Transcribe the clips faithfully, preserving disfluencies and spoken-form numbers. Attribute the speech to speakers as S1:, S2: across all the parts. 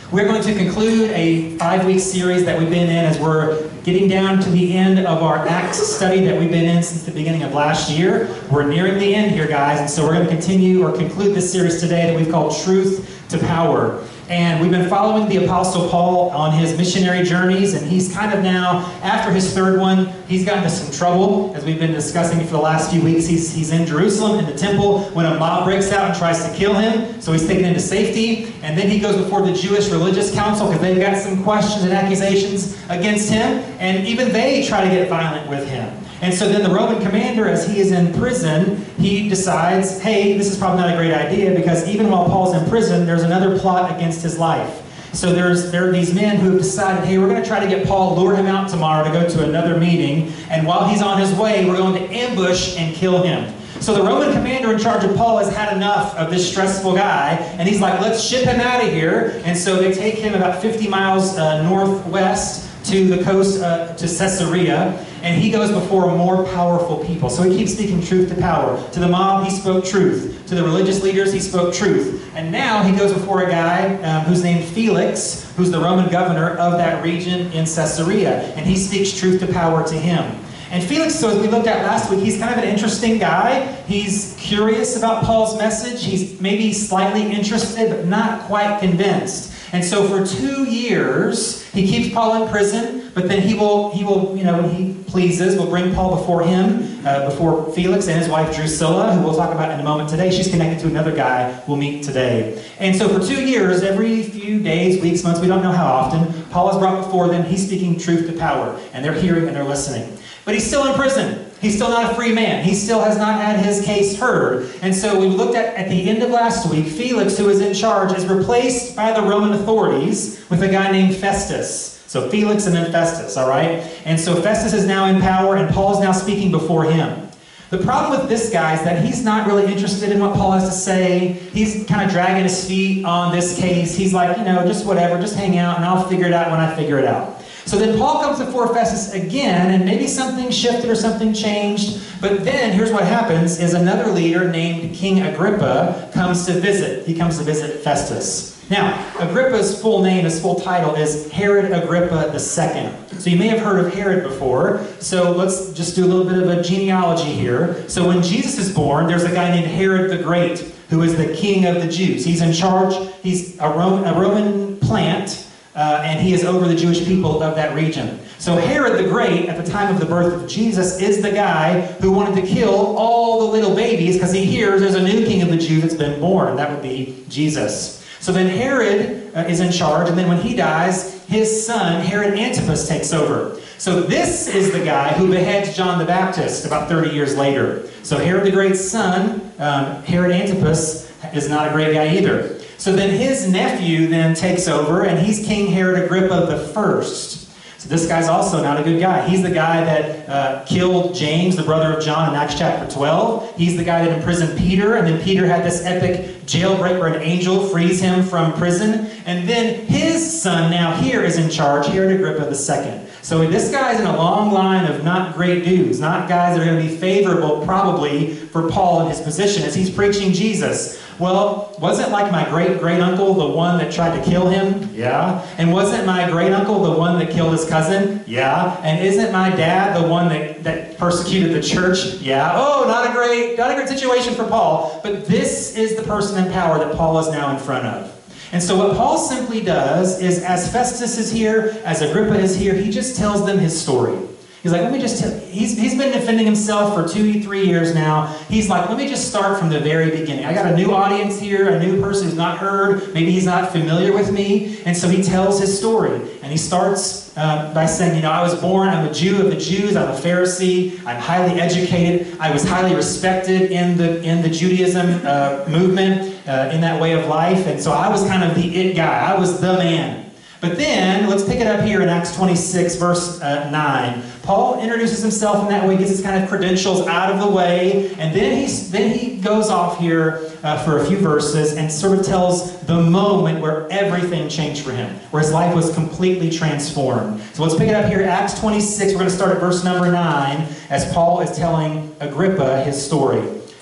S1: We're going to conclude a five-week series that we've been in as we're getting down to the end of our Acts study that we've been in since the beginning of last year. We're nearing the end here, guys, and so we're going to continue or conclude this series today that we've called Truth to Power. And we've been following the Apostle Paul on his missionary journeys, and he's kind of now, after his third one, he's gotten into some trouble, as we've been discussing for the last few weeks. He's, he's in Jerusalem, in the temple, when a mob breaks out and tries to kill him, so he's taken into safety, and then he goes before the Jewish religious council, because they've got some questions and accusations against him, and even they try to get violent with him. And so then the Roman commander, as he is in prison, he decides, hey, this is probably not a great idea, because even while Paul's in prison, there's another plot against his life. So there's there are these men who have decided, hey, we're going to try to get Paul, lure him out tomorrow to go to another meeting, and while he's on his way, we're going to ambush and kill him. So the Roman commander in charge of Paul has had enough of this stressful guy, and he's like, let's ship him out of here. And so they take him about fifty miles uh, northwest to the coast, uh, to Caesarea, and he goes before more powerful people. So he keeps speaking truth to power. To the mob, he spoke truth. To the religious leaders, he spoke truth. And now he goes before a guy um, who's named Felix, who's the Roman governor of that region in Caesarea, and he speaks truth to power to him. And Felix, so as we looked at last week, he's kind of an interesting guy. He's curious about Paul's message. He's maybe slightly interested, but not quite convinced. And so for two years, he keeps Paul in prison, but then he will, he will, you know, when he pleases, will bring Paul before him, uh, before Felix and his wife Drusilla, who we'll talk about in a moment today. She's connected to another guy we'll meet today. And so for two years, every few days, weeks, months, we don't know how often, Paul is brought before them. He's speaking truth to power, and they're hearing and they're listening. But he's still in prison. He's still not a free man. He still has not had his case heard. And so we looked at, at the end of last week, Felix, who is in charge, is replaced by the Roman authorities with a guy named Festus. So Felix and then Festus, all right? And so Festus is now in power, and Paul is now speaking before him. The problem with this guy is that he's not really interested in what Paul has to say. He's kind of dragging his feet on this case. He's like, you know, just whatever, just hang out, and I'll figure it out when I figure it out. So then Paul comes before Festus again, and maybe something shifted or something changed. But then, here's what happens, is another leader named King Agrippa comes to visit. He comes to visit Festus. Now, Agrippa's full name, his full title is Herod Agrippa the Second. So you may have heard of Herod before. So let's just do a little bit of a genealogy here. So when Jesus is born, there's a guy named Herod the Great, who is the king of the Jews. He's in charge. He's a Roman, a Roman plant. Uh, and he is over the Jewish people of that region. So Herod the Great, at the time of the birth of Jesus, is the guy who wanted to kill all the little babies because he hears there's a new king of the Jews that's been born, and that would be Jesus. So then Herod uh, is in charge, and then when he dies, his son, Herod Antipas, takes over. So this is the guy who beheads John the Baptist about thirty years later. So Herod the Great's son, um, Herod Antipas, is not a great guy either. So then his nephew then takes over, and he's King Herod Agrippa the First. So this guy's also not a good guy. He's the guy that uh, killed James, the brother of John, in Acts chapter twelve. He's the guy that imprisoned Peter, and then Peter had this epic jailbreak where an angel frees him from prison. And then his son now here is in charge, Herod Agrippa the Second. So this guy's in a long line of not great dudes, not guys that are going to be favorable probably for Paul in his position as he's preaching Jesus. Well, wasn't like my great-great-uncle the one that tried to kill him? Yeah. And wasn't my great-uncle the one that killed his cousin? Yeah. And isn't my dad the one that, that persecuted the church? Yeah. Oh, not a great, not a great situation for Paul. But this is the person in power that Paul is now in front of. And so what Paul simply does is, as Festus is here, as Agrippa is here, he just tells them his story. He's like, let me just tell you, he's, he's been defending himself for two, three years now. He's like, let me just start from the very beginning. I got a new audience here, a new person who's not heard. Maybe he's not familiar with me. And so he tells his story. And he starts uh, by saying, you know, I was born, I'm a Jew of the Jews, I'm a Pharisee, I'm highly educated, I was highly respected in the, in the Judaism uh, movement, uh, in that way of life. And so I was kind of the it guy. I was the man. But then, let's pick it up here in Acts twenty-six, verse uh, nine. Paul introduces himself in that way, gets his kind of credentials out of the way, and then, he's, then he goes off here uh, for a few verses and sort of tells the moment where everything changed for him, where his life was completely transformed. So let's pick it up here, Acts twenty-six. We're going to start at verse number nine, as Paul is telling Agrippa his story.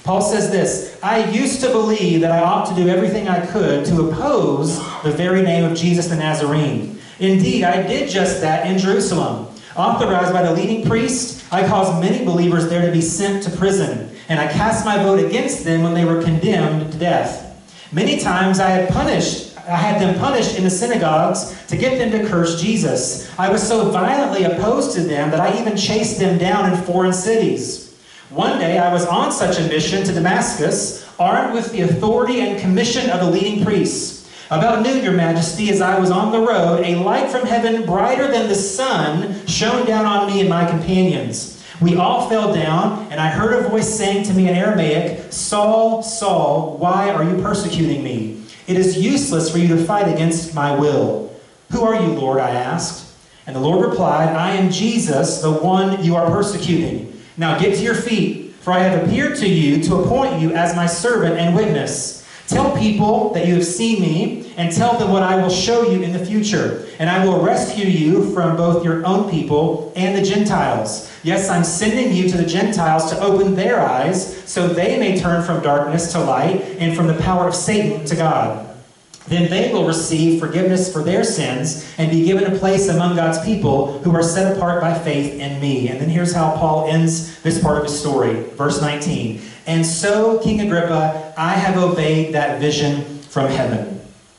S1: Paul says this, I used to believe that I ought to do everything I could to oppose the very name of Jesus the Nazarene. Indeed, I did just that in Jerusalem. Authorized by the leading priest, I caused many believers there to be sent to prison, and I cast my vote against them when they were condemned to death. Many times I had punished, I had them punished in the synagogues to get them to curse Jesus. I was so violently opposed to them that I even chased them down in foreign cities. One day I was on such a mission to Damascus, armed with the authority and commission of the leading priests. About noon, Your Majesty, as I was on the road, a light from heaven, brighter than the sun, shone down on me and my companions. We all fell down, and I heard a voice saying to me in Aramaic, Saul, Saul, why are you persecuting me? It is useless for you to fight against my will. Who are you, Lord? I asked. And the Lord replied, I am Jesus, the one you are persecuting. Now get to your feet, for I have appeared to you to appoint you as my servant and witness. Tell people that you have seen me, and tell them what I will show you in the future. And I will rescue you from both your own people and the Gentiles. Yes, I'm sending you to the Gentiles to open their eyes, so they may turn from darkness to light, and from the power of Satan to God. Then they will receive forgiveness for their sins, and be given a place among God's people who are set apart by faith in me. And then here's how Paul ends this part of his story. Verse nineteen. And so, King Agrippa, I have obeyed that vision from heaven.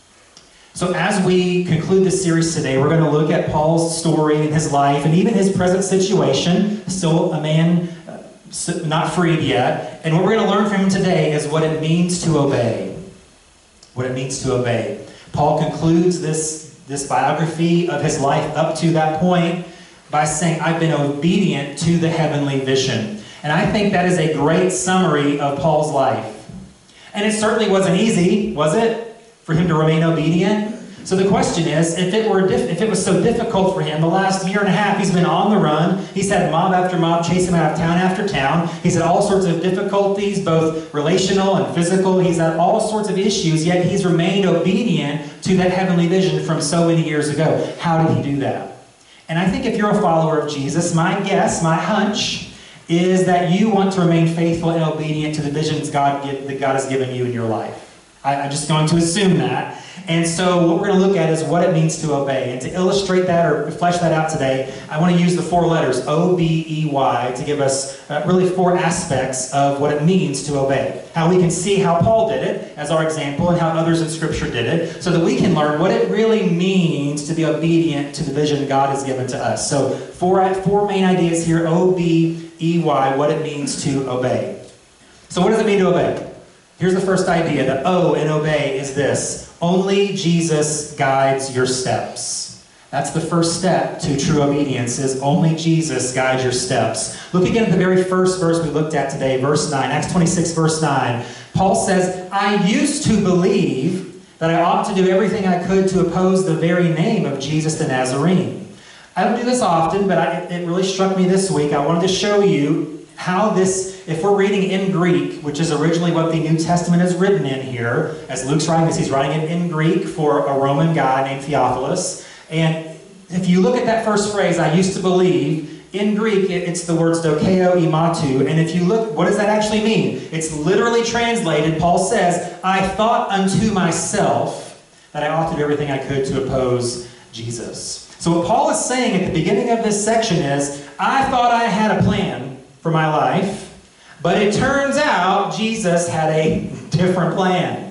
S1: So as we conclude this series today, we're going to look at Paul's story and his life and even his present situation. Still a man uh, not freed yet. And what we're going to learn from him today is what it means to obey. What it means to obey. Paul concludes this, this biography of his life up to that point by saying, I've been obedient to the heavenly vision. And I think that is a great summary of Paul's life. And it certainly wasn't easy, was it, for him to remain obedient? So the question is, if it were if it was so difficult for him, the last year and a half he's been on the run, he's had mob after mob chase him out of town after town, he's had all sorts of difficulties, both relational and physical, he's had all sorts of issues, yet he's remained obedient to that heavenly vision from so many years ago. How did he do that? And I think if you're a follower of Jesus, my guess, my hunch, is that you want to remain faithful and obedient to the visions God give, that God has given you in your life. I, I'm just going to assume that. And so what we're going to look at is what it means to obey. And to illustrate that or flesh that out today, I want to use the four letters, O B E Y, to give us uh, really four aspects of what it means to obey. How we can see how Paul did it as our example and how others in Scripture did it, so that we can learn what it really means to be obedient to the vision God has given to us. So four, four main ideas here, O B E Y, what it means to obey. So what does it mean to obey? Here's the first idea. The O in obey is this. Only Jesus guides your steps. That's the first step to true obedience, is only Jesus guides your steps. Look again at the very first verse we looked at today, verse nine, Acts twenty-six, verse nine. Paul says, I used to believe that I ought to do everything I could to oppose the very name of Jesus the Nazarene. I don't do this often, but I, it really struck me this week. I wanted to show you how this, if we're reading in Greek, which is originally what the New Testament is written in here, as Luke's writing this, he's writing it in Greek for a Roman guy named Theophilus. And if you look at that first phrase, I used to believe, in Greek, it's the words dokeo imatu. And if you look, what does that actually mean? It's literally translated, Paul says, I thought unto myself that I ought to do everything I could to oppose Jesus. So what Paul is saying at the beginning of this section is, I thought I had a plan for my life, but it turns out Jesus had a different plan.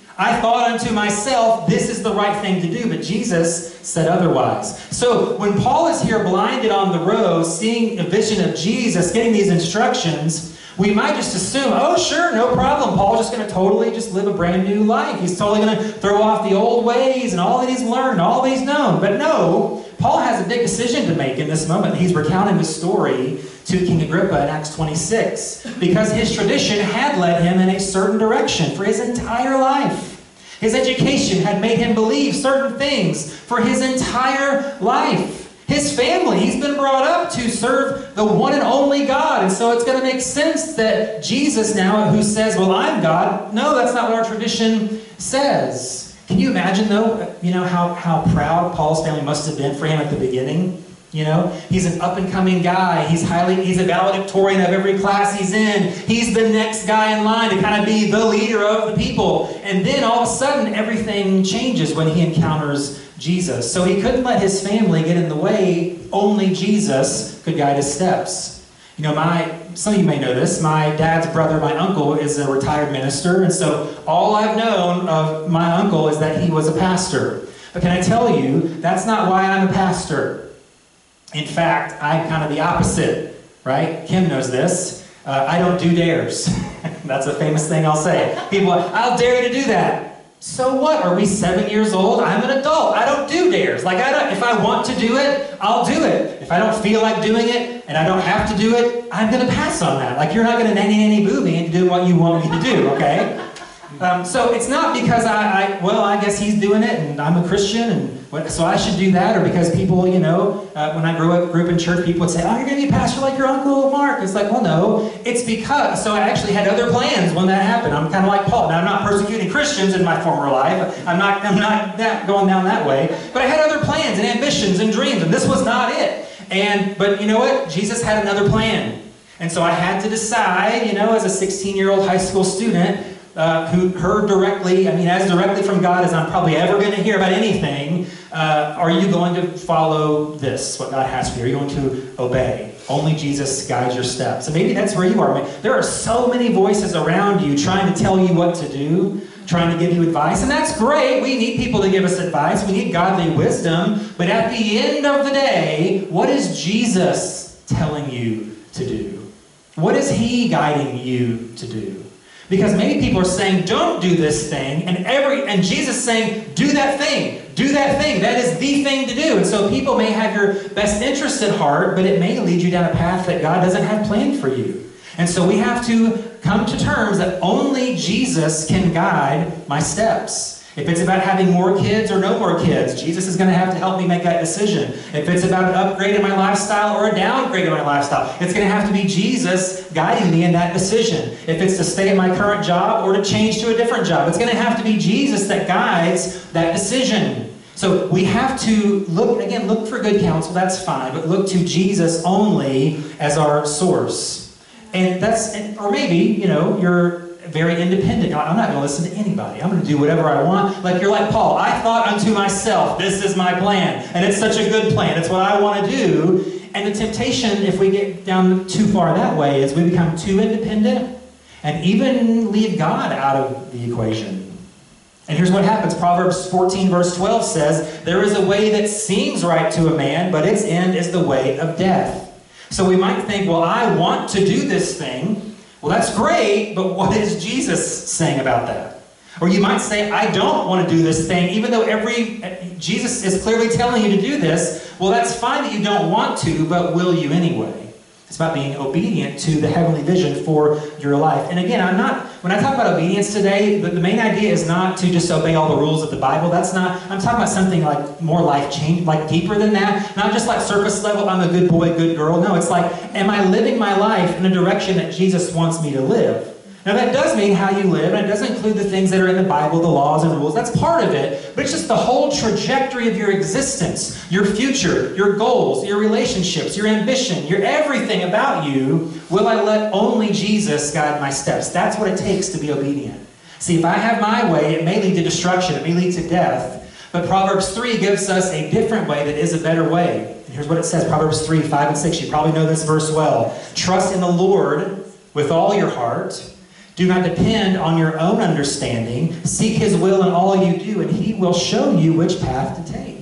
S1: I thought unto myself, this is the right thing to do, but Jesus said otherwise. So when Paul is here blinded on the road, seeing a vision of Jesus, getting these instructions, we might just assume, oh sure, no problem, Paul's just going to totally just live a brand new life. He's totally going to throw off the old ways and all that he's learned, all that he's known. But no, Paul has a big decision to make in this moment. He's recounting the story to King Agrippa in Acts twenty-six, because his tradition had led him in a certain direction for his entire life. His education had made him believe certain things for his entire life. His family, he's been brought up to serve the one and only God. And so it's going to make sense that Jesus now, who says, well, I'm God. No, that's not what our tradition says. Can you imagine, though, you know, how, how proud Paul's family must have been for him at the beginning? You know, he's an up-and-coming guy. He's highly, he's a valedictorian of every class he's in. He's the next guy in line to kind of be the leader of the people. And then all of a sudden, everything changes when he encounters Jesus. So he couldn't let his family get in the way. Only Jesus could guide his steps. You know, my some of you may know this. My dad's brother, my uncle, is a retired minister. And so all I've known of my uncle is that he was a pastor. But can I tell you, that's not why I'm a pastor. In fact, I'm kind of the opposite, right? Kim knows this. Uh, I don't do dares. That's a famous thing I'll say. People are, I'll dare you to do that. So what? Are we seven years old? I'm an adult. I don't do dares. Like, I don't, if I want to do it, I'll do it. If I don't feel like doing it and I don't have to do it, I'm going to pass on that. Like, you're not going to nanny nanny boo me into doing what you want me to do, okay? Um, so it's not because I, I, well, I guess he's doing it and I'm a Christian and what, so I should do that, or because people, you know, uh, when I grew up, grew up in church, people would say, oh, you're going to be a pastor like your Uncle Mark. It's like, well, no, it's because, so I actually had other plans when that happened. I'm kind of like Paul. Now, I'm not persecuting Christians in my former life. I'm not, I'm not that, going down that way. But I had other plans and ambitions and dreams, and this was not it. And, but you know what? Jesus had another plan. And so I had to decide, you know, as a sixteen-year-old high school student, Uh, who heard directly, I mean, as directly from God as I'm probably ever going to hear about anything, uh, are you going to follow this, what God has for you? Are you going to obey? Only Jesus guides your steps. And maybe that's where you are. I mean, there are so many voices around you trying to tell you what to do, trying to give you advice, and that's great. We need people to give us advice. We need godly wisdom. But at the end of the day, what is Jesus telling you to do? What is He guiding you to do? Because many people are saying, don't do this thing, and every and Jesus is saying, do that thing, do that thing. That is the thing to do. And so people may have your best interest at heart, but it may lead you down a path that God doesn't have planned for you. And so we have to come to terms that only Jesus can guide my steps. If it's about having more kids or no more kids, Jesus is going to have to help me make that decision. If it's about an upgrade in my lifestyle or a downgrade in my lifestyle, it's going to have to be Jesus guiding me in that decision. If it's to stay at my current job or to change to a different job, it's going to have to be Jesus that guides that decision. So we have to look, again, look for good counsel, that's fine, but look to Jesus only as our source. And that's, or maybe, you know, you're very independent. I'm not going to listen to anybody. I'm going to do whatever I want. Like you're like Paul. I thought unto myself, this is my plan. And it's such a good plan. It's what I want to do. And the temptation, if we get down too far that way, is we become too independent and even leave God out of the equation. And here's what happens. Proverbs fourteen verse twelve says, there is a way that seems right to a man, but its end is the way of death. So we might think, well, I want to do this thing. Well, that's great, but what is Jesus saying about that? Or you might say, I don't want to do this thing, even though every Jesus is clearly telling you to do this. Well, that's fine that you don't want to, but will you anyway? It's about being obedient to the heavenly vision for your life. And again, I'm not, when I talk about obedience today, the, the main idea is not to just obey all the rules of the Bible. That's not, I'm talking about something like more life-changing, like deeper than that. Not just like surface level, I'm a good boy, good girl. No, it's like, am I living my life in a direction that Jesus wants me to live? Now that does mean how you live, and it does include the things that are in the Bible, the laws and rules. That's part of it, but it's just the whole trajectory of your existence, your future, your goals, your relationships, your ambition, your everything about you. Will I let only Jesus guide my steps? That's what it takes to be obedient. See, if I have my way, it may lead to destruction, it may lead to death, but Proverbs three gives us a different way that is a better way. And here's what it says, Proverbs three, five and six. You probably know this verse well. Trust in the Lord with all your heart. Do not depend on your own understanding. Seek His will in all you do, and He will show you which path to take.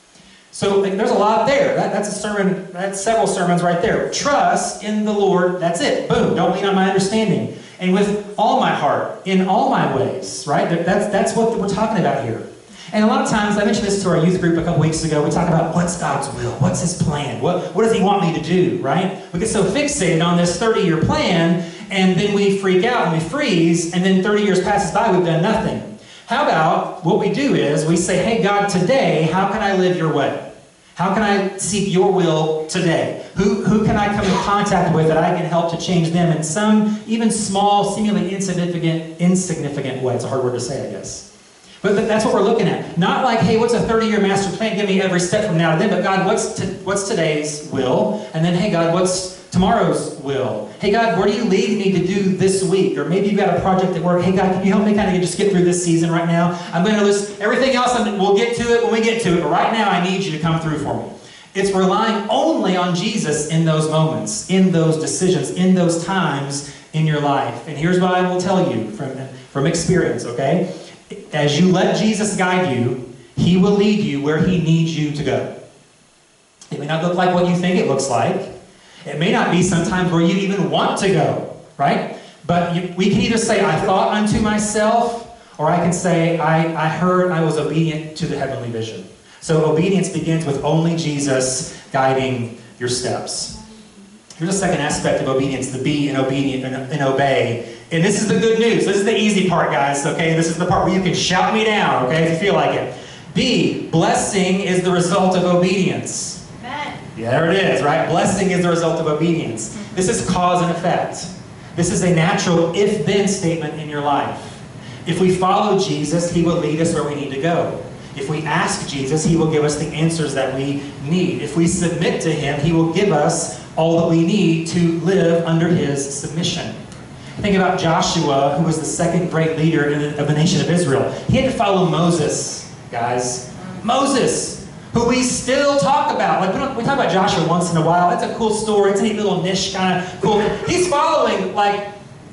S1: So like, there's a lot there. That, that's a sermon. That's several sermons right there. Trust in the Lord. That's it. Boom. Don't lean on my understanding. And with all my heart, in all my ways. Right? That's that's what we're talking about here. And a lot of times, I mentioned this to our youth group a couple weeks ago. We talk about what's God's will, what's His plan, what what does He want me to do? Right? We get so fixated on this thirty-year plan. And then we freak out and we freeze, and then thirty years passes by, we've done nothing. How about what we do is we say, hey, God, today, how can I live your way? How can I seek your will today? Who, who can I come in contact with that I can help to change them in some even small, seemingly insignificant, insignificant way? It's a hard word to say, I guess. But that's what we're looking at. Not like, hey, what's a thirty-year master plan? Give me every step from now to then. But God, what's to, what's today's will? And then, hey, God, what's tomorrow's will? Hey, God, where do you lead me to do this week? Or maybe you've got a project at work. Hey, God, can you help me kind of just get through this season right now? I'm going to list everything else. I'm, we'll get to it when we get to it. But right now, I need you to come through for me. It's relying only on Jesus in those moments, in those decisions, in those times in your life. And here's what I will tell you from, from experience, okay? As you let Jesus guide you, He will lead you where He needs you to go. It may not look like what you think it looks like. It may not be sometimes where you even want to go, right? But you, we can either say, I thought unto myself, or I can say, I, I heard, I was obedient to the heavenly vision. So obedience begins with only Jesus guiding your steps. Here's a second aspect of obedience, the be and obedient and, and obey. And this is the good news. This is the easy part, guys, okay? This is the part where you can shout me down, okay, if you feel like it. B, blessing is the result of obedience.
S2: Amen.
S1: Yeah, there it is, right? Blessing is the result of obedience. This is cause and effect. This is a natural if-then statement in your life. If we follow Jesus, He will lead us where we need to go. If we ask Jesus, He will give us the answers that we need. If we submit to Him, He will give us all that we need to live under His submission. Think about Joshua, who was the second great leader of the nation of Israel. He had to follow Moses, guys. Moses, who we still talk about. Like we, don't, we talk about Joshua once in a while. That's a cool story. It's a neat little niche kind of cool. He's following, like,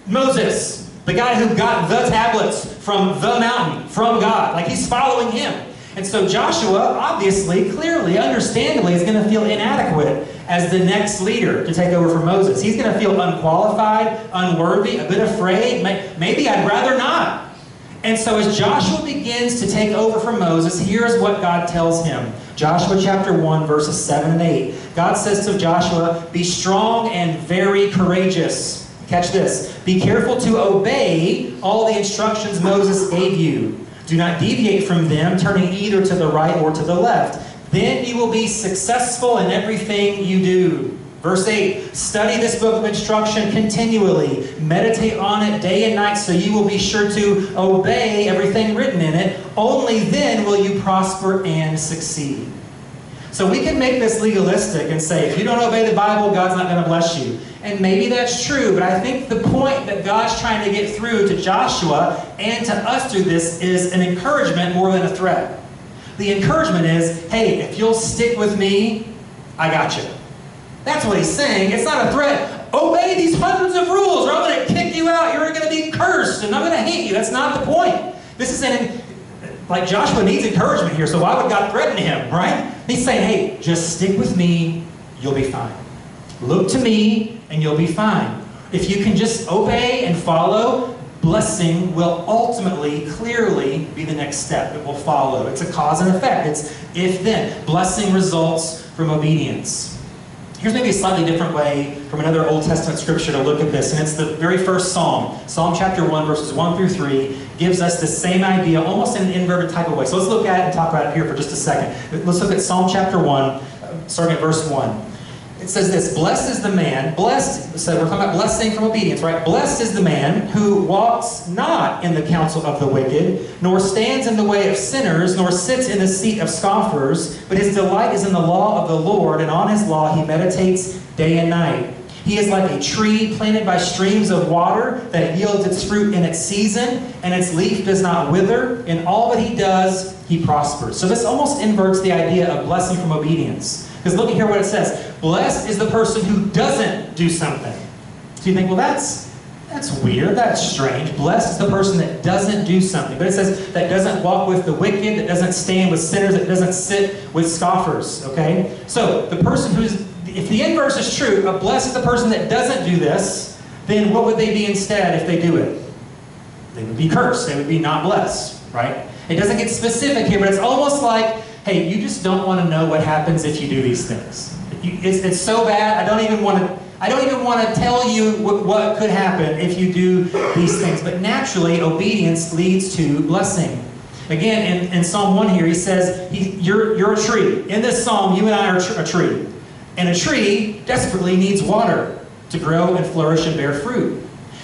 S1: Moses, the guy who got the tablets from the mountain, from God. Like, he's following him. And so Joshua, obviously, clearly, understandably, is going to feel inadequate as the next leader to take over from Moses. He's going to feel unqualified, unworthy, a bit afraid. Maybe I'd rather not. And so as Joshua begins to take over from Moses, here's what God tells him. Joshua chapter one, verses seven and eight. God says to Joshua, be strong and very courageous. Catch this. Be careful to obey all the instructions Moses gave you. Do not deviate from them, turning either to the right or to the left. Then you will be successful in everything you do. Verse eight, study this book of instruction continually. Meditate on it day and night so you will be sure to obey everything written in it. Only then will you prosper and succeed. So we can make this legalistic and say, if you don't obey the Bible, God's not going to bless you. And maybe that's true, but I think the point that God's trying to get through to Joshua and to us through this is an encouragement more than a threat. The encouragement is, hey, if you'll stick with me, I got you. That's what he's saying. It's not a threat. Obey these hundreds of rules or I'm going to kick you out. You're going to be cursed and I'm going to hate you. That's not the point. This is an, like Joshua needs encouragement here, so why would God threaten him, right? He's saying, hey, just stick with me, you'll be fine. Look to me and you'll be fine. If you can just obey and follow, blessing will ultimately, clearly be the next step. It will follow. It's a cause and effect. It's if-then. Blessing results from obedience. Here's maybe a slightly different way from another Old Testament scripture to look at this, and it's the very first Psalm. Psalm chapter one, verses one through three, gives us the same idea, almost in an inverted type of way. So let's look at it and talk about it here for just a second. Let's look at Psalm chapter one, starting at verse one. It says this, blessed is the man, blessed, so we're talking about blessing from obedience, right? Blessed is the man who walks not in the counsel of the wicked, nor stands in the way of sinners, nor sits in the seat of scoffers, but his delight is in the law of the Lord, and on his law he meditates day and night. He is like a tree planted by streams of water that yields its fruit in its season, and its leaf does not wither. In all that he does, he prospers. So this almost inverts the idea of blessing from obedience. Because look at here what it says. Blessed is the person who doesn't do something. So you think, well, that's, that's weird. That's strange. Blessed is the person that doesn't do something. But it says that doesn't walk with the wicked, that doesn't stand with sinners, that doesn't sit with scoffers. Okay? So the person who's, if the inverse is true, a blessed is the person that doesn't do this, then what would they be instead if they do it? They would be cursed. They would be not blessed. Right? It doesn't get specific here, but it's almost like, hey, you just don't want to know what happens if you do these things. You, it's, it's so bad, I don't even want to, I don't even want to tell you what, what could happen if you do these things. But naturally, obedience leads to blessing. Again, in, in Psalm one here, he says, he, you're, you're a tree. In this psalm, you and I are tr a tree. And a tree desperately needs water to grow and flourish and bear fruit.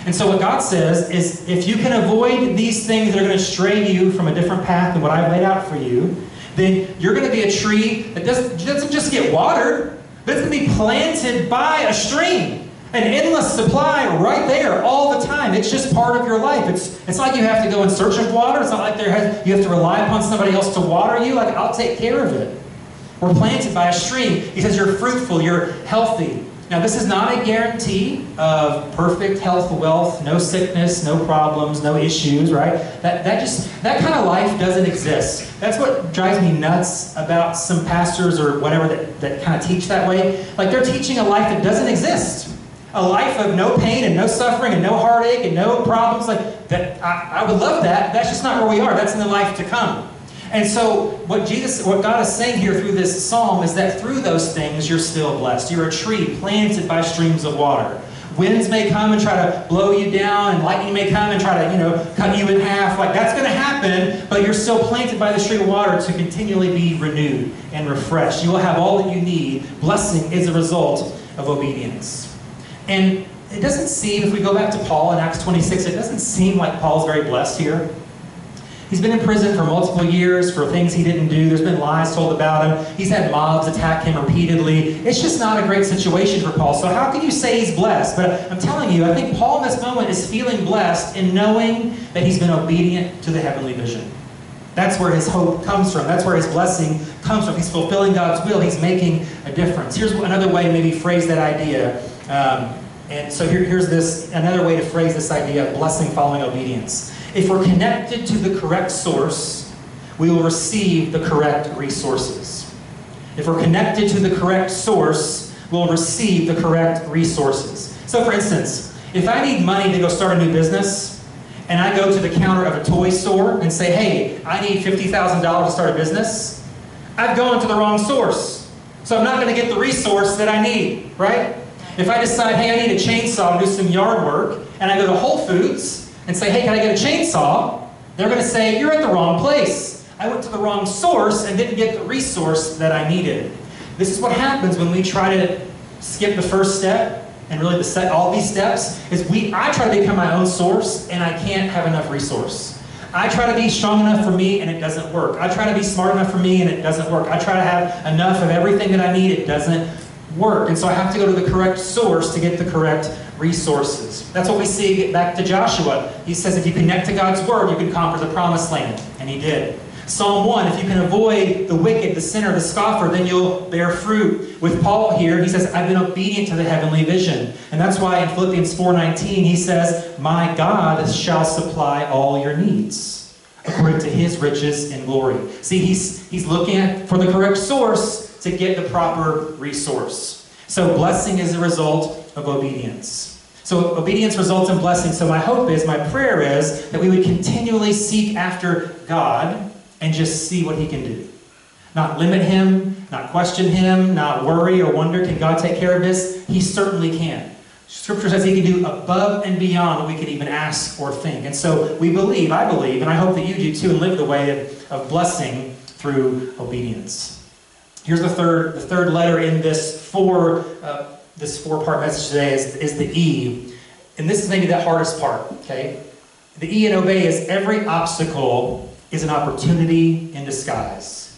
S1: And so what God says is, if you can avoid these things that are going to stray you from a different path than what I've laid out for you, then you're going to be a tree that doesn't, doesn't just get watered, but it's going to be planted by a stream. An endless supply right there all the time. It's just part of your life. It's, it's like you have to go in search of water. It's not like there has, you have to rely upon somebody else to water you. Like, I'll take care of it. We're planted by a stream. He says you're fruitful, you're healthy. Now, this is not a guarantee of perfect health, wealth, no sickness, no problems, no issues, right? That, that just, that kind of life doesn't exist. That's what drives me nuts about some pastors or whatever that, that kind of teach that way. Like, they're teaching a life that doesn't exist. A life of no pain and no suffering and no heartache and no problems. Like that, I, I would love that. That's just not where we are. That's in the life to come. And so what Jesus, what God is saying here through this psalm is that through those things, you're still blessed. You're a tree planted by streams of water. Winds may come and try to blow you down, and lightning may come and try to, you know, cut you in half. Like, that's going to happen, but you're still planted by the stream of water to continually be renewed and refreshed. You will have all that you need. Blessing is a result of obedience. And it doesn't seem, if we go back to Paul in Acts twenty-six, it doesn't seem like Paul's very blessed here. He's been in prison for multiple years for things he didn't do. There's been lies told about him. He's had mobs attack him repeatedly. It's just not a great situation for Paul. So how can you say he's blessed? But I'm telling you, I think Paul in this moment is feeling blessed in knowing that he's been obedient to the heavenly vision. That's where his hope comes from. That's where his blessing comes from. He's fulfilling God's will. He's making a difference. Here's another way to maybe phrase that idea. Um, and so here, here's this another way to phrase this idea of blessing following obedience. If we're connected to the correct source, we will receive the correct resources. If we're connected to the correct source, we'll receive the correct resources. So for instance, if I need money to go start a new business, and I go to the counter of a toy store and say, hey, I need fifty thousand dollars to start a business, I've gone to the wrong source. So I'm not going to get the resource that I need, right? If I decide, hey, I need a chainsaw to do some yard work, and I go to Whole Foods and say, hey, can I get a chainsaw? They're going to say, you're at the wrong place. I went to the wrong source and didn't get the resource that I needed. This is what happens when we try to skip the first step, and really the set, all these steps, is we, I try to become my own source, and I can't have enough resource. I try to be strong enough for me, and it doesn't work. I try to be smart enough for me, and it doesn't work. I try to have enough of everything that I need, it doesn't work. And so I have to go to the correct source to get the correct resources. That's what we see back to Joshua. He says if you connect to God's word, you can conquer the promised land. And he did. Psalm one, if you can avoid the wicked, the sinner, the scoffer, then you'll bear fruit. With Paul here, he says, I've been obedient to the heavenly vision. And that's why in Philippians four nineteen, he says, my God shall supply all your needs according to his riches and glory. See, he's, he's looking at, for the correct source to get the proper resource. So blessing is a result of obedience. So obedience results in blessing. So my hope is, my prayer is, that we would continually seek after God and just see what he can do. Not limit him, not question him, not worry or wonder, can God take care of this? He certainly can. Scripture says he can do above and beyond what we could even ask or think. And so we believe, I believe, and I hope that you do too, and live the way of, of blessing through obedience. Here's the third, the third letter in this four, uh, this four-part message today is, is the E. And this is maybe the hardest part, okay? The E in obey is every obstacle is an opportunity in disguise.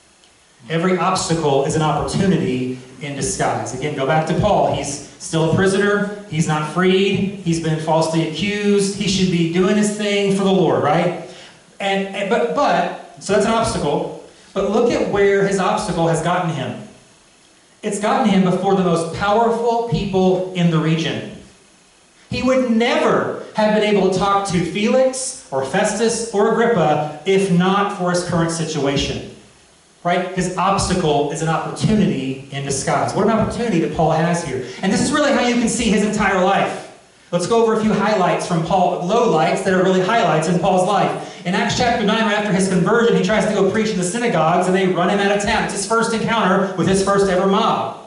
S1: Every obstacle is an opportunity in disguise. Again, go back to Paul. He's still a prisoner. He's not freed. He's been falsely accused. He should be doing his thing for the Lord, right? And, and but but so that's an obstacle. But look at where his obstacle has gotten him. It's gotten him before the most powerful people in the region. He would never have been able to talk to Felix or Festus or Agrippa if not for his current situation. Right? His obstacle is an opportunity in disguise. What an opportunity that Paul has here. And this is really how you can see his entire life. Let's go over a few highlights from Paul, lowlights that are really highlights in Paul's life. In Acts chapter nine, right after his conversion, he tries to go preach in the synagogues, and they run him out of town. It's his first encounter with his first ever mob.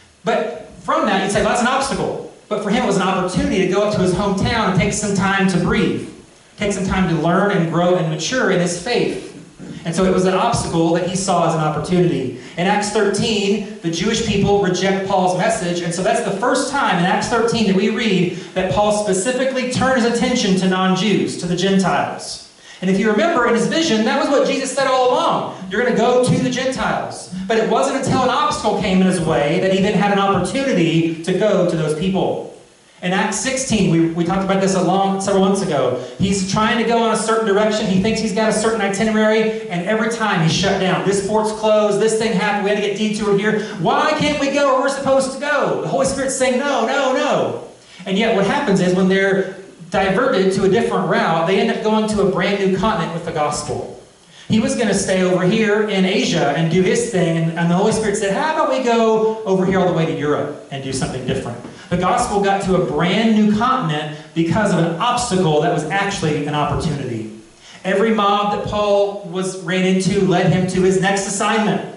S1: But from that, you'd say, well, that's an obstacle. But for him, it was an opportunity to go up to his hometown and take some time to breathe. Take some time to learn and grow and mature in his faith. And so it was an obstacle that he saw as an opportunity. In Acts thirteen, the Jewish people reject Paul's message, and so that's the first time in Acts thirteen that we read that Paul specifically turned his attention to non-Jews, to the Gentiles. And if you remember in his vision, that was what Jesus said all along. You're going to go to the Gentiles. But it wasn't until an obstacle came in his way that he then had an opportunity to go to those people. In Acts sixteen, we, we talked about this a long, several months ago. He's trying to go in a certain direction. He thinks he's got a certain itinerary, and every time he's shut down. This port's closed. This thing happened. We had to get detoured here. Why can't we go where we're supposed to go? The Holy Spirit's saying, no, no, no. And yet what happens is when they're diverted to a different route, they end up going to a brand new continent with the gospel. He was going to stay over here in Asia and do his thing, and, and the Holy Spirit said, how about we go over here all the way to Europe and do something different? The gospel got to a brand new continent because of an obstacle that was actually an opportunity. Every mob that Paul was ran into led him to his next assignment.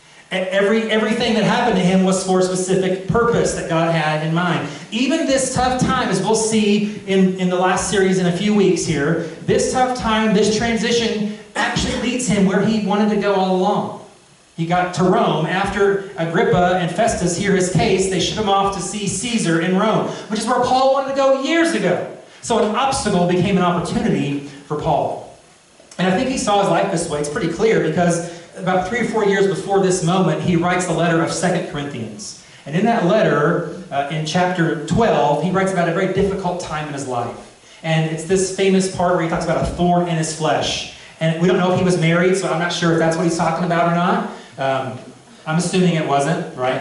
S1: Every, everything that happened to him was for a specific purpose that God had in mind. Even this tough time, as we'll see in, in the last series in a few weeks here, this tough time, this transition actually leads him where he wanted to go all along. He got to Rome. After Agrippa and Festus hear his case, they ship him off to see Caesar in Rome, which is where Paul wanted to go years ago. So an obstacle became an opportunity for Paul. And I think he saw his life this way. It's pretty clear because about three or four years before this moment, he writes the letter of Second Corinthians. And in that letter, uh, in chapter twelve, he writes about a very difficult time in his life. And it's this famous part where he talks about a thorn in his flesh. And we don't know if he was married, so I'm not sure if that's what he's talking about or not. Um, I'm assuming it wasn't, right?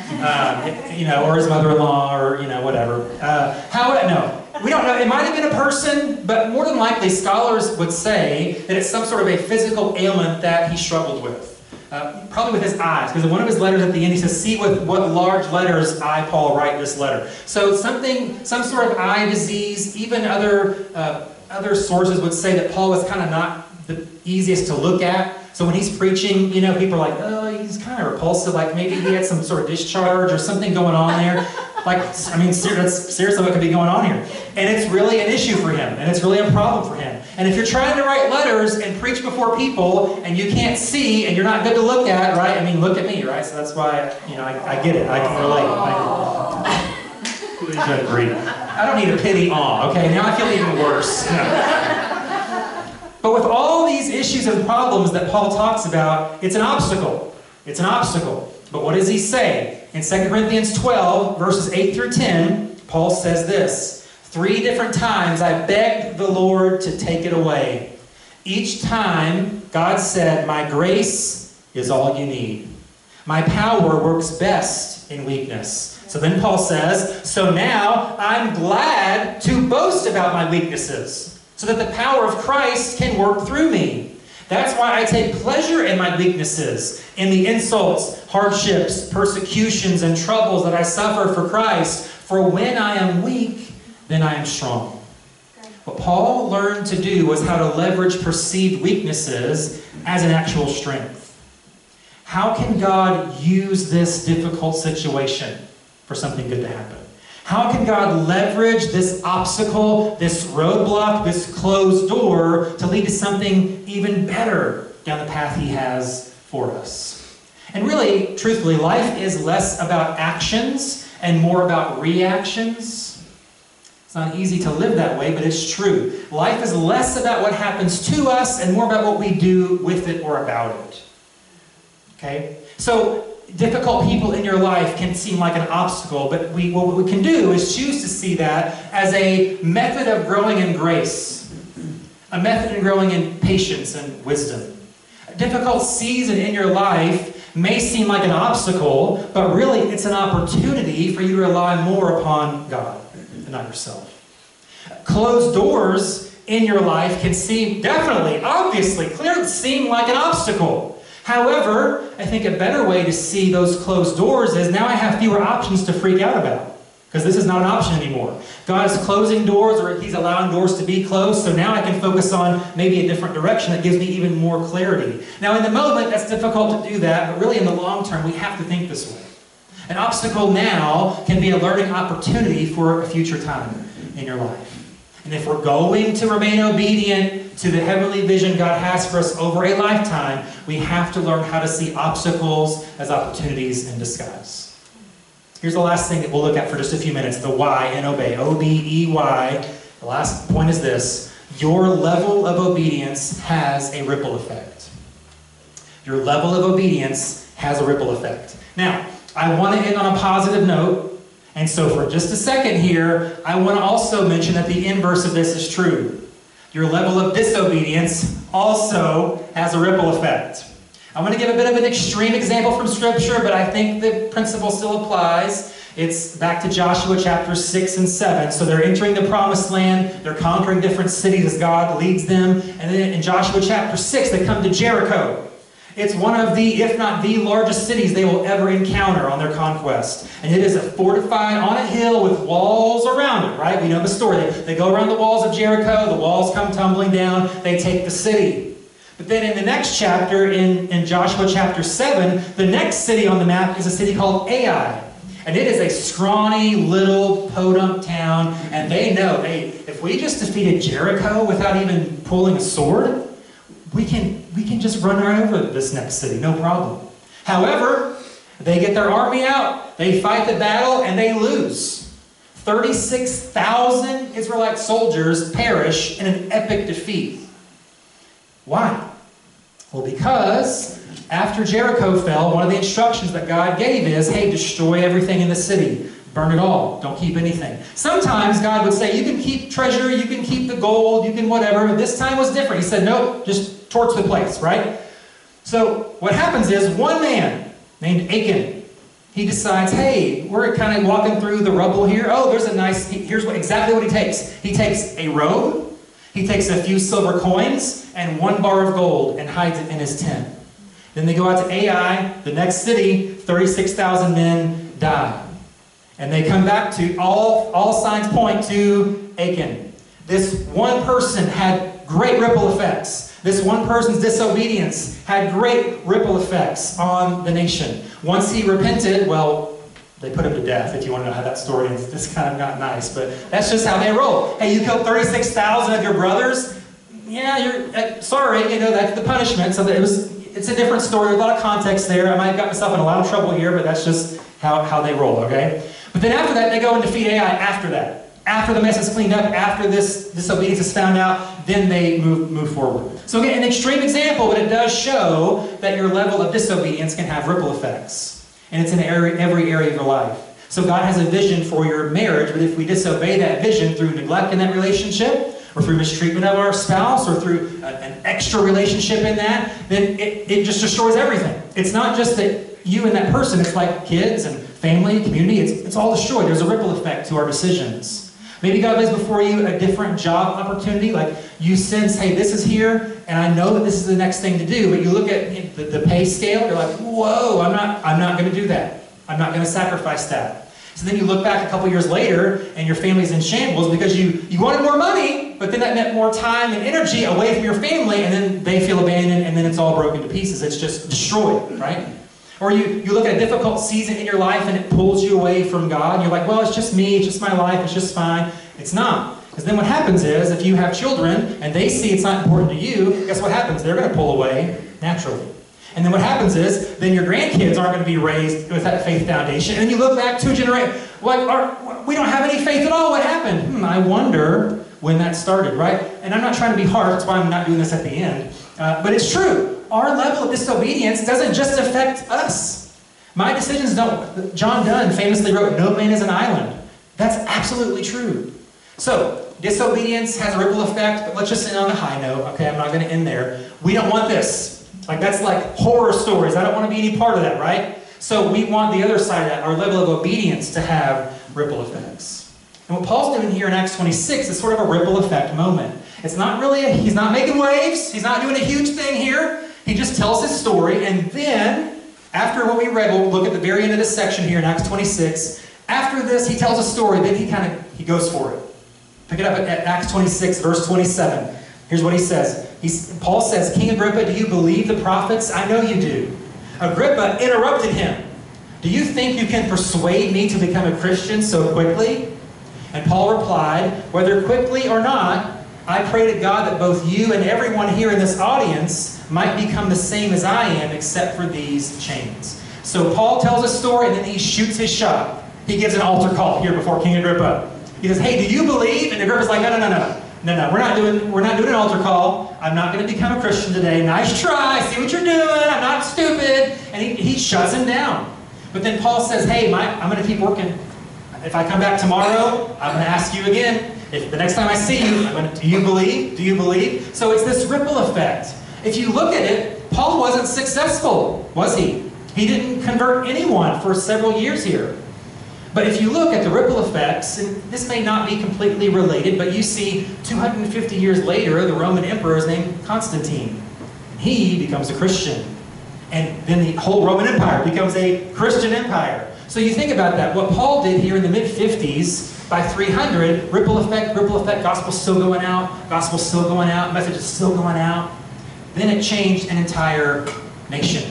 S1: Um, it, you know, or his mother-in-law, or, you know, whatever. Uh, how, no, we don't know. It might have been a person, but more than likely, scholars would say that it's some sort of a physical ailment that he struggled with. Uh, probably with his eyes, because in one of his letters at the end, he says, see with what large letters I, Paul, write this letter. So something, some sort of eye disease, even other, uh, other sources would say that Paul was kind of not the easiest to look at. So when he's preaching, you know, people are like, oh, he's kind of repulsive, like maybe he had some sort of discharge or something going on there. Like, I mean, ser that's seriously what could be going on here. And it's really an issue for him, and it's really a problem for him. And if you're trying to write letters and preach before people, and you can't see, and you're not good to look at, right? I mean, look at me, right? So that's why, you know, I, I get it. I can relate. I, good grief. I don't need a pity awe, okay? Now I feel even worse. No. But with all these issues and problems that Paul talks about, it's an obstacle. It's an obstacle. But what does he say? In Second Corinthians twelve, verses eight through ten, Paul says this, three different times I begged the Lord to take it away. Each time, God said, my grace is all you need. My power works best in weakness. So then Paul says, so now I'm glad to boast about my weaknesses, so that the power of Christ can work through me. That's why I take pleasure in my weaknesses, in the insults, hardships, persecutions, and troubles that I suffer for Christ. For when I am weak, then I am strong. What Paul learned to do was how to leverage perceived weaknesses as an actual strength. How can God use this difficult situation for something good to happen? How can God leverage this obstacle, this roadblock, this closed door to lead to something even better down the path He has for us? And really, truthfully, life is less about actions and more about reactions. It's not easy to live that way, but it's true. Life is less about what happens to us and more about what we do with it or about it. Okay? So, difficult people in your life can seem like an obstacle, but we, what we can do is choose to see that as a method of growing in grace, a method of growing in patience and wisdom. A difficult season in your life may seem like an obstacle, but really it's an opportunity for you to rely more upon God and not yourself. Closed doors in your life can seem, definitely, obviously, clearly seem like an obstacle. However, I think a better way to see those closed doors is now I have fewer options to freak out about, because this is not an option anymore. God is closing doors, or He's allowing doors to be closed, so now I can focus on maybe a different direction that gives me even more clarity. Now in the moment, that's difficult to do that, but really in the long term, we have to think this way. An obstacle now can be a learning opportunity for a future time in your life. And if we're going to remain obedient to the heavenly vision God has for us over a lifetime, we have to learn how to see obstacles as opportunities in disguise. Here's the last thing that we'll look at for just a few minutes, the why in obey, O B E Y. The last point is this: your level of obedience has a ripple effect. Your level of obedience has a ripple effect. Now, I want to end on a positive note, and so for just a second here, I want to also mention that the inverse of this is true. Your level of disobedience also has a ripple effect. I'm going to give a bit of an extreme example from Scripture, but I think the principle still applies. It's back to Joshua chapter six and seven. So they're entering the promised land. They're conquering different cities as God leads them. And then in Joshua chapter six, they come to Jericho. It's one of the, if not the largest cities they will ever encounter on their conquest. And it is a fortified on a hill with walls around it, right? We know the story. They, they go around the walls of Jericho. The walls come tumbling down. They take the city. But then in the next chapter, in, in Joshua chapter seven, the next city on the map is a city called Ai. And it is a scrawny little podunk town. And they know, hey, if we just defeated Jericho without even pulling a sword, we can, we can just run right over this next city, no problem. However, they get their army out, they fight the battle, and they lose. thirty-six thousand Israelite soldiers perish in an epic defeat. Why? Well, because after Jericho fell, one of the instructions that God gave is, hey, destroy everything in the city. Burn it all. Don't keep anything. Sometimes God would say, you can keep treasure, you can keep the gold, you can whatever. But this time was different. He said, no, just torch the place, right? So what happens is one man named Achan, he decides, hey, we're kind of walking through the rubble here. Oh, there's a nice, here's what exactly what he takes. He takes a robe. He takes a few silver coins and one bar of gold and hides it in his tent. Then they go out to Ai, the next city, thirty-six thousand men die. And they come back to, all, all signs point to Achan. This one person had great ripple effects. This one person's disobedience had great ripple effects on the nation. Once he repented, well, they put him to death, if you want to know how that story ends. It's kind of not nice, but that's just how they roll. Hey, you killed thirty-six thousand of your brothers? Yeah, you're uh, sorry, you know, that's the punishment. So that it was, it's a different story, a lot of context there. I might have got myself in a lot of trouble here, but that's just how, how they roll, okay? But then after that, they go and defeat Ai after that. After the mess is cleaned up, after this disobedience is found out, then they move, move forward. So again, an extreme example, but it does show that your level of disobedience can have ripple effects. And it's in every, every area of your life. So God has a vision for your marriage, but if we disobey that vision through neglect in that relationship, or through mistreatment of our spouse, or through a, an extra relationship in that, then it, it just destroys everything. It's not just that you and that person, it's like kids and family, community, it's, it's all destroyed. There's a ripple effect to our decisions. Maybe God lays before you a different job opportunity, like you sense, hey, this is here, and I know that this is the next thing to do, but you look at the, the pay scale, you're like, whoa, I'm not, I'm not going to do that. I'm not going to sacrifice that. So then you look back a couple years later, and your family's in shambles because you, you wanted more money, but then that meant more time and energy away from your family, and then they feel abandoned, and then it's all broken to pieces. It's just destroyed, right? Or you, you look at a difficult season in your life and it pulls you away from God. And you're like, well, it's just me, it's just my life, it's just fine. It's not. Because then what happens is, if you have children and they see it's not important to you, guess what happens? They're going to pull away naturally. And then what happens is, then your grandkids aren't going to be raised with that faith foundation. And then you look back two generations, like, our, we don't have any faith at all. What happened? Hmm, I wonder when that started, right? And I'm not trying to be harsh, that's why I'm not doing this at the end. Uh, but it's true. Our level of disobedience doesn't just affect us. My decisions don't. John Donne famously wrote, no man is an island. That's absolutely true. So, disobedience has a ripple effect, but let's just end on a high note. Okay, I'm not going to end there. We don't want this. Like, that's like horror stories. I don't want to be any part of that, right? So we want the other side of that, our level of obedience, to have ripple effects. And what Paul's doing here in Acts twenty-six is sort of a ripple effect moment. It's not really, a, he's not making waves. He's not doing a huge thing here. He just tells his story, and then, after what we read, we'll look at the very end of this section here in Acts twenty-six. After this, he tells a story, then he kind of, he goes for it. Pick it up at, at Acts twenty-six, verse twenty-seven. Here's what he says. He's, Paul says, King Agrippa, do you believe the prophets? I know you do. Agrippa interrupted him. Do you think you can persuade me to become a Christian so quickly? And Paul replied, whether quickly or not, I pray to God that both you and everyone here in this audience might become the same as I am, except for these chains. So Paul tells a story, and then he shoots his shot. He gives an altar call here before King Agrippa. He says, hey, do you believe? And Agrippa's like, no, no, no, no. No, no, we're not doing, we're not doing an altar call. I'm not going to become a Christian today. Nice try. See what you're doing. I'm not stupid. And he, he shuts him down. But then Paul says, hey, my, I'm going to keep working. If I come back tomorrow, I'm going to ask you again. If the next time I see you, I'm going to, do you believe? Do you believe? So it's this ripple effect. If you look at it, Paul wasn't successful, was he? He didn't convert anyone for several years here. But if you look at the ripple effects, and this may not be completely related, but you see two hundred fifty years later, the Roman emperor is named Constantine. He becomes a Christian. And then the whole Roman Empire becomes a Christian empire. So you think about that. What Paul did here in the mid fifties, by three hundred, ripple effect, ripple effect, gospel's still going out, gospel's still going out, message is still going out. Then it changed an entire nation.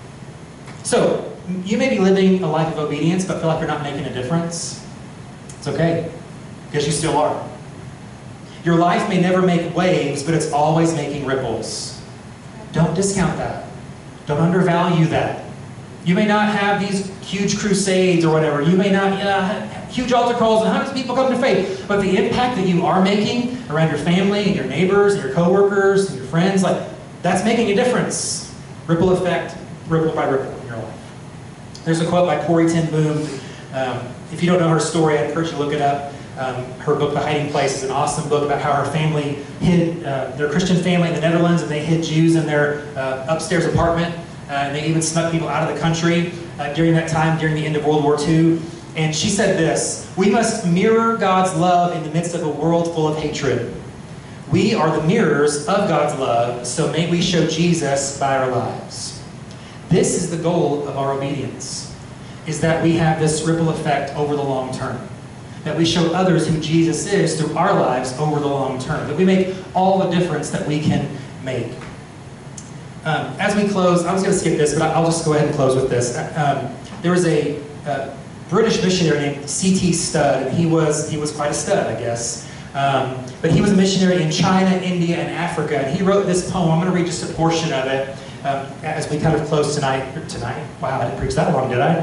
S1: So, you may be living a life of obedience, but feel like you're not making a difference. It's okay, because you still are. Your life may never make waves, but it's always making ripples. Don't discount that. Don't undervalue that. You may not have these huge crusades or whatever. You may not you know, have huge altar calls and hundreds of people come to faith. But the impact that you are making around your family and your neighbors and your coworkers and your friends, like that's making a difference. Ripple effect, ripple by ripple in your life. There's a quote by Corrie ten Boom. Um, if you don't know her story, I encourage you to look it up. Um, her book, The Hiding Place, is an awesome book about how her family hid, uh, their Christian family in the Netherlands, and they hid Jews in their uh, upstairs apartment. Uh, and they even snuck people out of the country uh, during that time, during the end of World War Two. And she said this, we must mirror God's love in the midst of a world full of hatred. We are the mirrors of God's love, so may we show Jesus by our lives. This is the goal of our obedience, is that we have this ripple effect over the long term. That we show others who Jesus is through our lives over the long term. That we make all the difference that we can make. Um, as we close, I was going to skip this, but I'll just go ahead and close with this. Um, there was a uh, British missionary named C T Studd, and he was, he was quite a stud, I guess. Um, but he was a missionary in China, India, and Africa, and he wrote this poem. I'm going to read just a portion of it um, as we kind of close tonight. Tonight? Wow, I didn't preach that long, did I?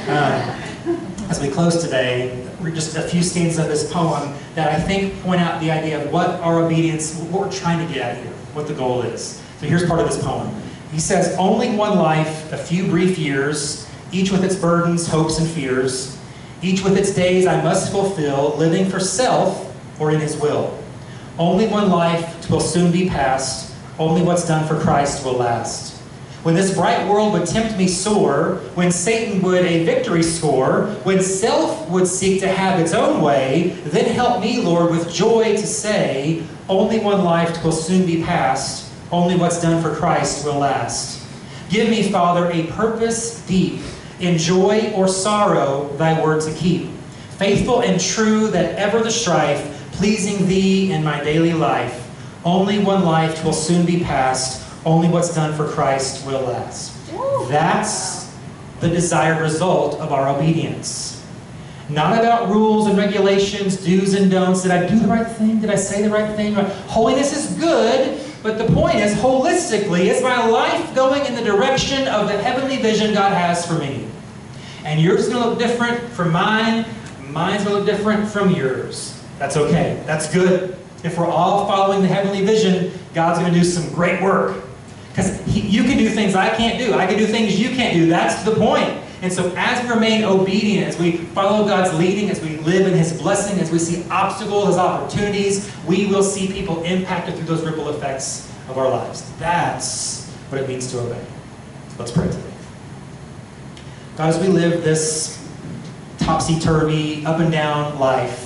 S1: Um, as we close today, read just a few stanzas of this poem that I think point out the idea of what our obedience, what we're trying to get at here, what the goal is. So here's part of this poem. He says, only one life, a few brief years, each with its burdens, hopes, and fears, each with its days I must fulfill, living for self or in His will. Only one life will soon be past, only what's done for Christ will last. When this bright world would tempt me sore, when Satan would a victory score, when self would seek to have its own way, then help me, Lord, with joy to say, only one life will soon be past, only what's done for Christ will last. Give me, Father, a purpose deep, in joy or sorrow thy word to keep, faithful and true that ever the strife, pleasing thee in my daily life. Only one life will soon be past, only what's done for Christ will last. That's the desired result of our obedience. Not about rules and regulations, do's and don'ts. Did I do the right thing? Did I say the right thing? Holiness is good, but the point is, holistically, is my life going in the direction of the heavenly vision God has for me? And yours is going to look different from mine. Mine's going to look different from yours. That's okay. That's good. If we're all following the heavenly vision, God's going to do some great work. Because you can do things I can't do. I can do things you can't do. That's the point. And so as we remain obedient, as we follow God's leading, as we live in His blessing, as we see obstacles as opportunities, we will see people impacted through those ripple effects of our lives. That's what it means to obey. So let's pray today. God, as we live this topsy-turvy, up and down life,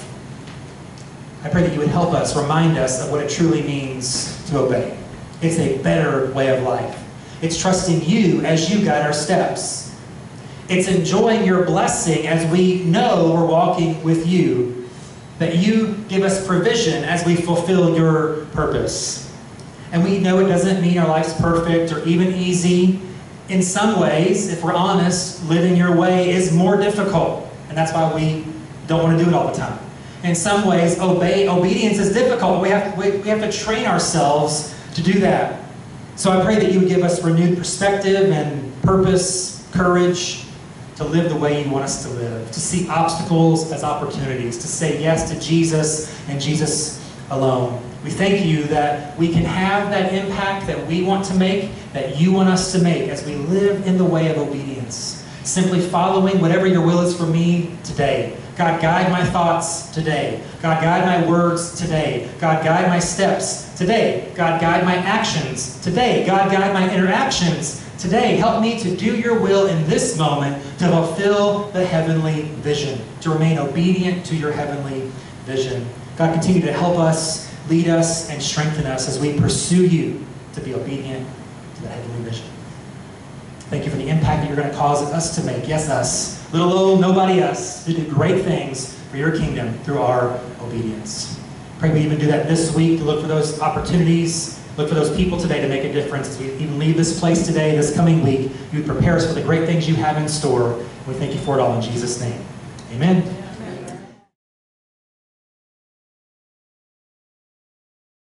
S1: I pray that you would help us, remind us of what it truly means to obey. It's a better way of life. It's trusting you as you guide our steps. It's enjoying your blessing as we know we're walking with you, that you give us provision as we fulfill your purpose. And we know it doesn't mean our life's perfect or even easy. In some ways, if we're honest, living your way is more difficult. And that's why we don't want to do it all the time. in some ways, obey, obedience is difficult. We have, we, we have to train ourselves to do that. So I pray that you would give us renewed perspective and purpose, courage to live the way you want us to live, to see obstacles as opportunities, to say yes to Jesus and Jesus alone. We thank you that we can have that impact that we want to make, that you want us to make as we live in the way of obedience, simply following whatever your will is for me today. God, guide my thoughts today. God, guide my words today. God, guide my steps today. God, guide my actions today. God, guide my interactions today. Help me to do your will in this moment to fulfill the heavenly vision, to remain obedient to your heavenly vision. God, continue to help us, lead us, and strengthen us as we pursue you to be obedient to the heavenly vision. Thank you for the impact that you're going to cause us to make. Yes, us. Little old nobody us. To do great things for your kingdom through our obedience. Pray we even do that this week, to look for those opportunities, look for those people today to make a difference. As we even leave this place today, this coming week, you would prepare us for the great things you have in store. We thank you for it all in Jesus' name. Amen.